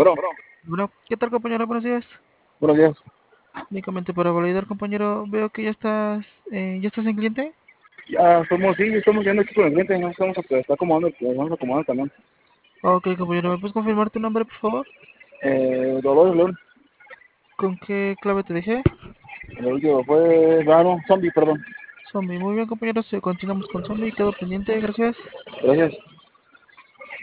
Bueno, Bueno, ¿qué tal, compañero? Buenos días. buenos días. Únicamente para validar, compañero, veo que ya estás en cliente. Sí, estamos viendo aquí con el cliente, no estamos está acomodando, vamos acomodando también. Ok, compañero, ¿me puedes confirmar tu nombre, por favor? Dolores León, ¿Con qué clave te dejé? el último fue, no, zombie, perdón. Zombie. Muy bien, compañero, continuamos con Zombie. Quedo pendiente, gracias. Gracias.